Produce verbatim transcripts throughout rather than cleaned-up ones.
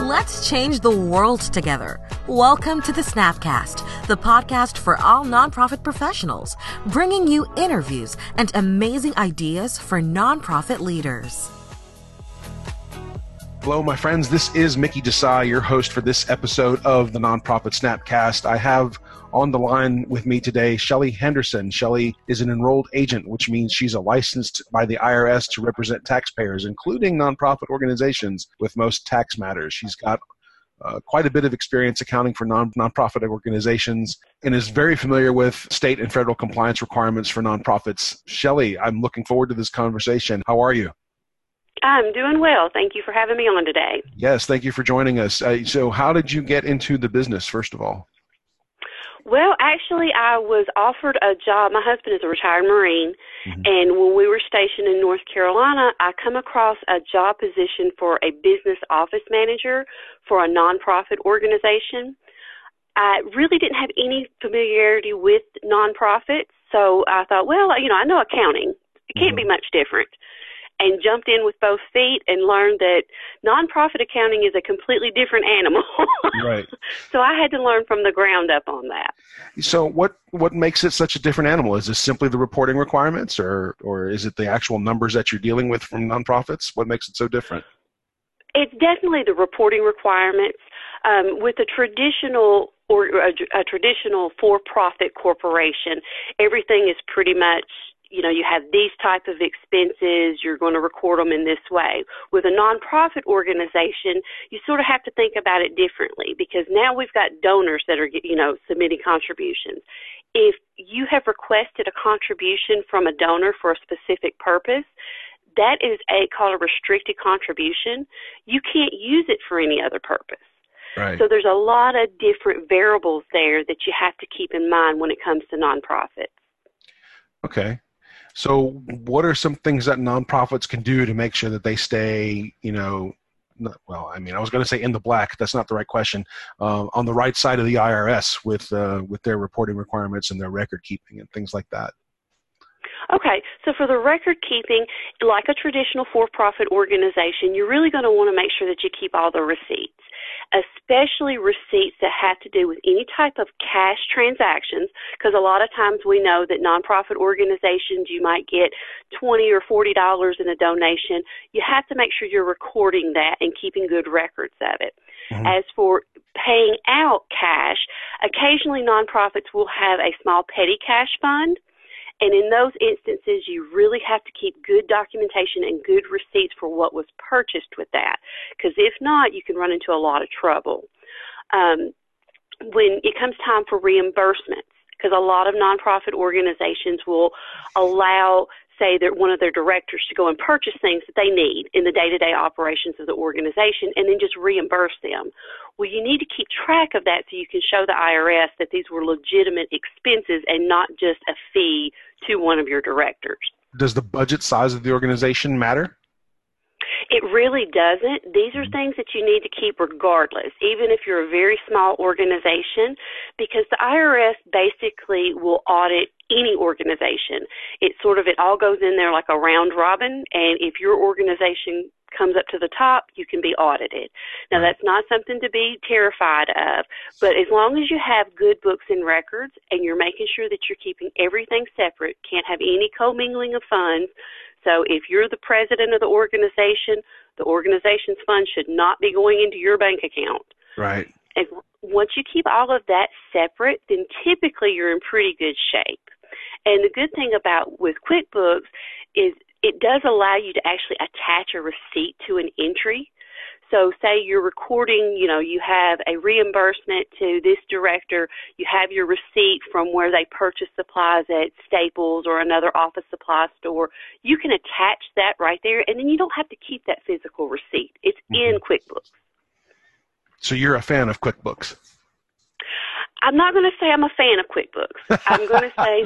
Let's change the world together. Welcome to the Snapcast, the podcast for all nonprofit professionals, bringing you interviews and amazing ideas for nonprofit leaders. Hello, my friends. This is Mickey Desai, your host for this episode of the Nonprofit Snapcast. I have on the line with me today Shelly Henderson. Shelly is an enrolled agent, which means she's a licensed by the I R S to represent taxpayers, including nonprofit organizations with most tax matters. She's got uh, quite a bit of experience accounting for non nonprofit organizations and is very familiar with state and federal compliance requirements for nonprofits. Shelly, I'm looking forward to this conversation. How are you? I'm doing well. Thank you for having me on today. Yes, thank you for joining us. Uh, so how did you get into the business, first of all? Well, actually, I was offered a job. My husband is a retired Marine, mm-hmm. and when we were stationed in North Carolina, I come across a job position for a business office manager for a nonprofit organization. I really didn't have any familiarity with nonprofits, so I thought, well, you know, I know accounting. It can't mm-hmm. be much different. And jumped in with both feet and learned that nonprofit accounting is a completely different animal. Right. So I had to learn from the ground up on that. So what, what makes it such a different animal? Is this simply the reporting requirements, or, or is it the actual numbers that you're dealing with from nonprofits? What makes it so different? It's definitely the reporting requirements. Um, with a traditional or a, a traditional for-profit corporation, everything is pretty much, you know, you have these type of expenses, you're going to record them in this way. With a nonprofit organization, you sort of have to think about it differently, because now we've got donors that are, you know, submitting contributions. If you have requested a contribution from a donor for a specific purpose, that is a called a restricted contribution. You can't use it for any other purpose. Right. So there's a lot of different variables there that you have to keep in mind when it comes to nonprofits. Okay. So what are some things that nonprofits can do to make sure that they stay, you know, well, I mean, I was going to say in the black. That's not the right question. Uh, on the right side of the I R S with uh, with their reporting requirements and their record keeping and things like that. Okay, so for the record keeping, like a traditional for-profit organization, you're really going to want to make sure that you keep all the receipts, especially receipts that have to do with any type of cash transactions, because a lot of times we know that nonprofit organizations, you might get twenty or forty dollars in a donation. You have to make sure you're recording that and keeping good records of it. Mm-hmm. As for paying out cash, occasionally nonprofits will have a small petty cash fund. And in those instances, you really have to keep good documentation and good receipts for what was purchased with that, because if not, you can run into a lot of trouble. Um, when it comes time for reimbursements, because a lot of nonprofit organizations will allow, say, that one of their directors to go and purchase things that they need in the day-to-day operations of the organization and then just reimburse them. Well, you need to keep track of that so you can show the I R S that these were legitimate expenses and not just a fee to one of your directors. Does the budget size of the organization matter? It really doesn't. These are things that you need to keep regardless, even if you're a very small organization, because the I R S basically will audit any organization. It sort of, it all goes in there like a round robin, and if your organization comes up to the top, you can be audited. Now, that's not something to be terrified of, but as long as you have good books and records and you're making sure that you're keeping everything separate, can't have any commingling of funds. So if you're the president of the organization, the organization's funds should not be going into your bank account. Right. And once you keep all of that separate, then typically you're in pretty good shape. And the good thing about with QuickBooks is it does allow you to actually attach a receipt to an entry. So say you're recording, you know, you have a reimbursement to this director, you have your receipt from where they purchase supplies at Staples or another office supply store. You can attach that right there, and then you don't have to keep that physical receipt. It's mm-hmm. in QuickBooks. So you're a fan of QuickBooks? I'm not going to say I'm a fan of QuickBooks. I'm going to say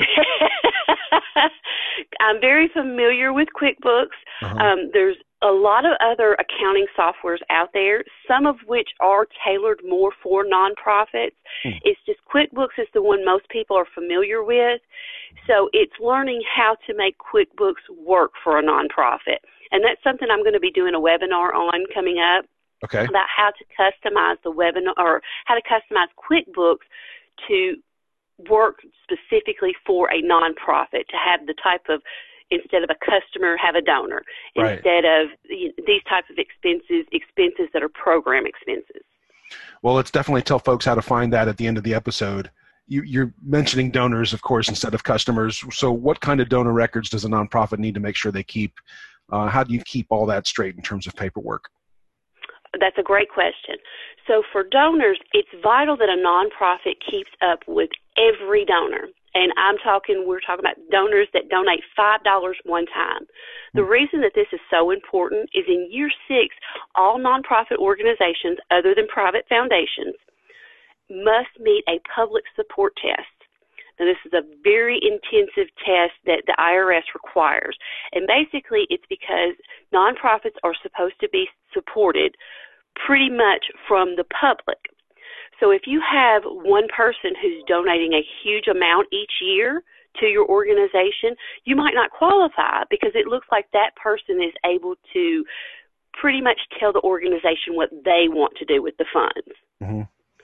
I'm very familiar with QuickBooks. Uh-huh. Um, there's a lot of other accounting softwares out there, some of which are tailored more for nonprofits. Hmm. It's just QuickBooks is the one most people are familiar with. So it's learning how to make QuickBooks work for a nonprofit. And that's something I'm going to be doing a webinar on coming up. Okay. about how to customize the webinar or how to customize QuickBooks to work specifically for a nonprofit, to have the type of, instead of a customer, have a donor. Right. Instead of these types of expenses, expenses that are program expenses. Well, let's definitely tell folks how to find that at the end of the episode. You, you're mentioning donors, of course, instead of customers. So what kind of donor records does a nonprofit need to make sure they keep? Uh, how do you keep all that straight in terms of paperwork? That's a great question. So for donors, it's vital that a nonprofit keeps up with every donor. And I'm talking, we're talking about donors that donate five dollars one time. The reason that this is so important is in year six, all nonprofit organizations other than private foundations must meet a public support test. Now, this is a very intensive test that the I R S requires. And basically, it's because nonprofits are supposed to be supported pretty much from the public. So if you have one person who's donating a huge amount each year to your organization, you might not qualify because it looks like that person is able to pretty much tell the organization what they want to do with the funds. Mm-hmm.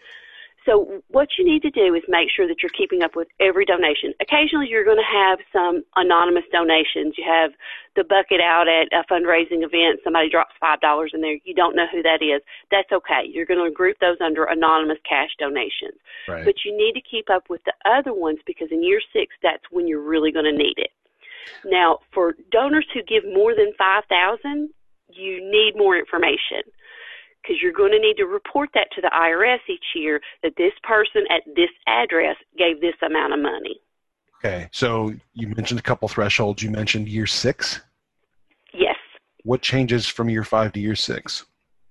So what you need to do is make sure that you're keeping up with every donation. Occasionally you're going to have some anonymous donations. You have the bucket out at a fundraising event. Somebody drops five dollars in there. You don't know who that is. That's okay. You're going to group those under anonymous cash donations. Right. But you need to keep up with the other ones because in year six, that's when you're really going to need it. Now, for donors who give more than five thousand dollars, you need more information, because you're going to need to report that to the I R S each year that this person at this address gave this amount of money. Okay, so you mentioned a couple thresholds. You mentioned year six? Yes. What changes from year five to year six?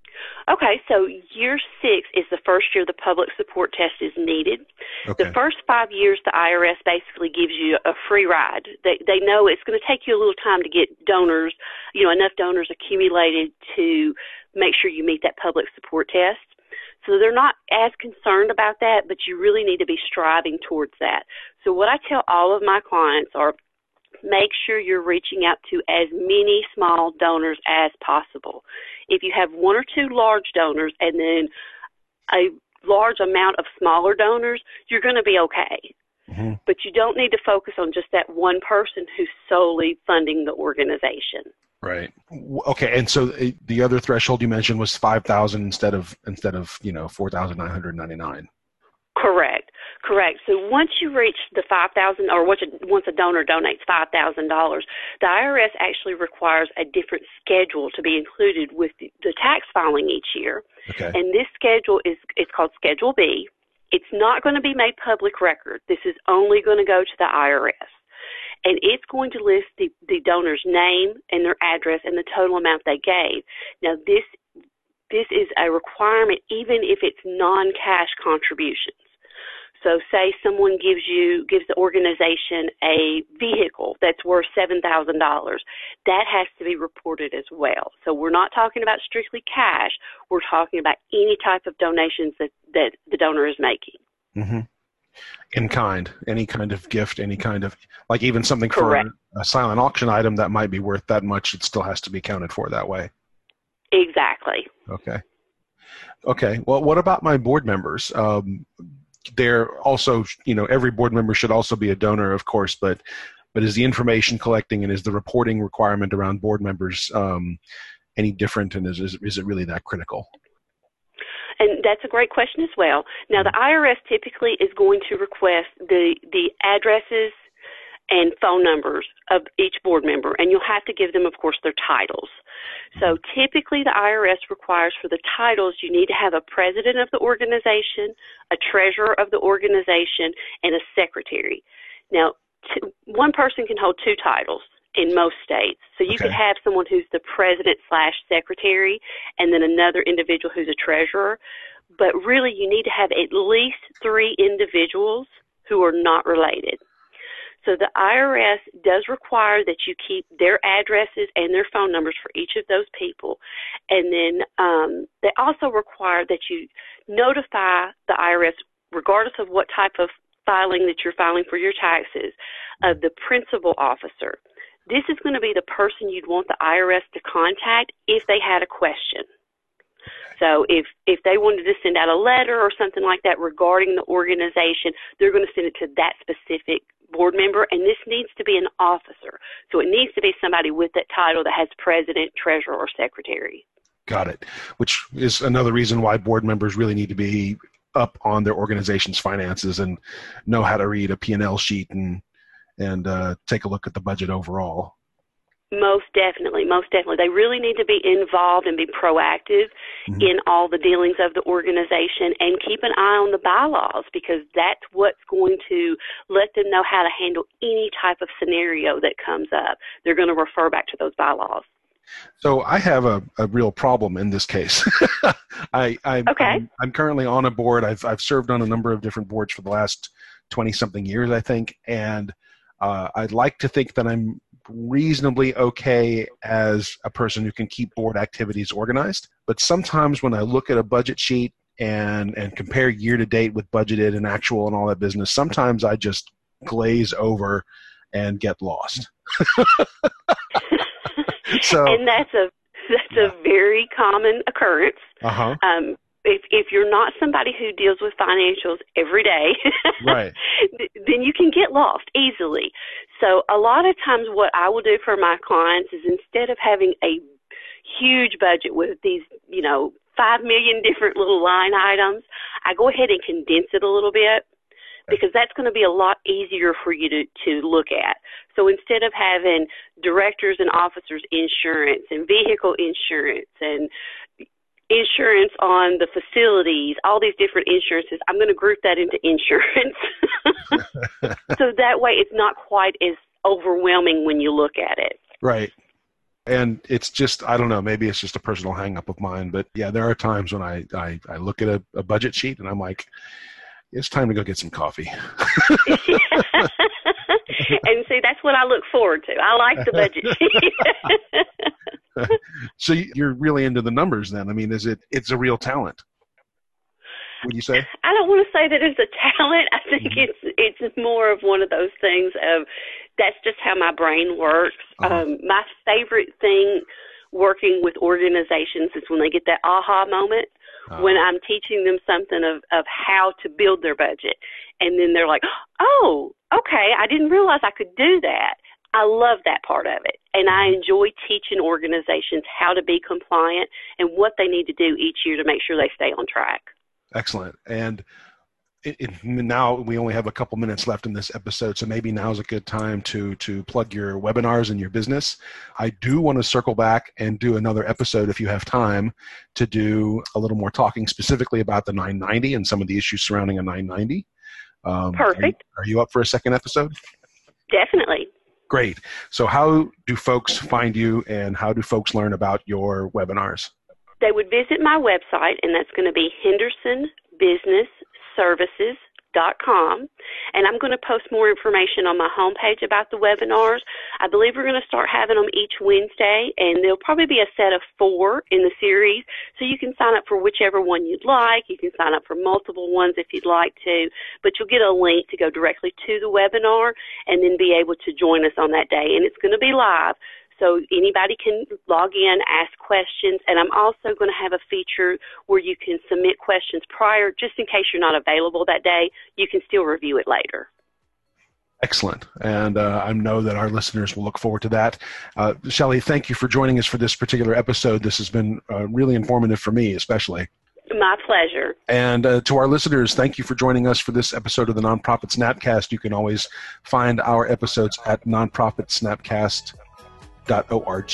Okay, so year six is the first year the public support test is needed. Okay. The first five years, the I R S basically gives you a free ride. They they know it's going to take you a little time to get donors, you know, enough donors accumulated to make sure you meet that public support test. So they're not as concerned about that, but you really need to be striving towards that. So what I tell all of my clients are, make sure you're reaching out to as many small donors as possible. If you have one or two large donors and then a large amount of smaller donors, you're going to be okay. Mm-hmm. But you don't need to focus on just that one person who's solely funding the organization. Right. Okay. And so the other threshold you mentioned was five thousand instead of instead of you know four thousand nine hundred ninety nine. Correct. Correct. So once you reach the five thousand, or once a, once a donor donates five thousand dollars, the I R S actually requires a different schedule to be included with the, the tax filing each year. Okay. And this schedule is it's called Schedule B. It's not going to be made public record. This is only going to go to the I R S. And it's going to list the, the donor's name and their address and the total amount they gave. Now, this this is a requirement even if it's non-cash contributions. So say someone gives you, gives the organization a vehicle that's worth seven thousand dollars. That has to be reported as well. So we're not talking about strictly cash. We're talking about any type of donations that, that the donor is making. Mm-hmm. In kind, any kind of gift, any kind of, like even something Correct. for a silent auction item that might be worth that much, it still has to be counted for that way. Exactly. Okay. Okay. Well, what about my board members? Um, they're also, you know, every board member should also be a donor, of course, but but is the information collecting and is the reporting requirement around board members um, any different, and is, is is it really that critical? And that's a great question as well. Now, the I R S typically is going to request the, the addresses and phone numbers of each board member, and you'll have to give them, of course, their titles. So typically the I R S requires for the titles you need to have a president of the organization, a treasurer of the organization, and a secretary. Now, two, one person can hold two titles in most states. So you Okay. could have someone who's the president slash secretary and then another individual who's a treasurer. But really you need to have at least three individuals who are not related. So the I R S does require that you keep their addresses and their phone numbers for each of those people. And then um, they also require that you notify the I R S, regardless of what type of filing that you're filing for your taxes, of the principal officer. This is going to be the person you'd want the I R S to contact if they had a question. So if, if they wanted to send out a letter or something like that regarding the organization, they're going to send it to that specific board member, and this needs to be an officer. So it needs to be somebody with that title that has president, treasurer, or secretary. Got it. Which is another reason why board members really need to be up on their organization's finances and know how to read a P and L sheet and and uh, take a look at the budget overall. Most definitely, most definitely. They really need to be involved and be proactive mm-hmm. in all the dealings of the organization, and keep an eye on the bylaws, because that's what's going to let them know how to handle any type of scenario that comes up. They're going to refer back to those bylaws. So I have a, a real problem in this case. I, I, okay. I'm, I'm currently on a board. I've, I've served on a number of different boards for the last twenty-something years, I think, and uh, I'd like to think that I'm reasonably okay as a person who can keep board activities organized. But sometimes when I look at a budget sheet and, and compare year-to-date with budgeted and actual and all that business, sometimes I just glaze over and get lost. So, and that's a that's yeah. a very common occurrence. Uh-huh. Um, if if you're not somebody who deals with financials every day, right. then you can get lost easily. So a lot of times what I will do for my clients is, instead of having a huge budget with these, you know, five million different little line items, I go ahead and condense it a little bit, because that's going to be a lot easier for you to, to look at. So instead of having directors and officers insurance and vehicle insurance and insurance on the facilities, all these different insurances, I'm going to group that into insurance. So that way it's not quite as overwhelming when you look at it. Right. And it's just, I don't know, maybe it's just a personal hang-up of mine, but yeah, there are times when I, I, I look at a, a budget sheet and I'm like, it's time to go get some coffee. And see, that's what I look forward to. I like the budget sheet. So you're really into the numbers then. I mean, is it, it's a real talent, would you say? I don't want to say that it's a talent. I think mm-hmm. it's it's more of one of those things of, that's just how my brain works. Uh-huh. Um, my favorite thing working with organizations is when they get that aha moment. Uh, when I'm teaching them something of, of how to build their budget. And then they're like, oh, okay, I didn't realize I could do that. I love that part of it. And I enjoy teaching organizations how to be compliant and what they need to do each year to make sure they stay on track. Excellent. And it, it, now we only have a couple minutes left in this episode, so maybe now's a good time to to plug your webinars and your business. I do want to circle back and do another episode, if you have time, to do a little more talking specifically about the nine ninety and some of the issues surrounding a nine ninety. Um, Perfect. Are, are you up for a second episode? Definitely. Great. So how do folks find you, and how do folks learn about your webinars? They would visit my website, and that's going to be henderson business services dot com, and I'm going to post more information on my homepage about the webinars. I believe we're going to start having them each Wednesday, and there'll probably be a set of four in the series, so you can sign up for whichever one you'd like. You can sign up for multiple ones if you'd like to, but you'll get a link to go directly to the webinar and then be able to join us on that day, and it's going to be live. So anybody can log in, ask questions, and I'm also going to have a feature where you can submit questions prior, just in case you're not available that day. You can still review it later. Excellent. And uh, I know that our listeners will look forward to that. Uh, Shelley, thank you for joining us for this particular episode. This has been uh, really informative for me, especially. My pleasure. And uh, to our listeners, thank you for joining us for this episode of the Nonprofit Snapcast. You can always find our episodes at nonprofit snapcast dot org,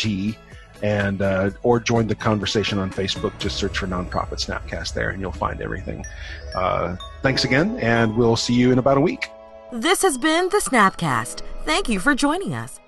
and uh, or join the conversation on Facebook. Just search for Nonprofit Snapcast there and you'll find everything. Uh, thanks again, and we'll see you in about a week. This has been the Snapcast. Thank you for joining us.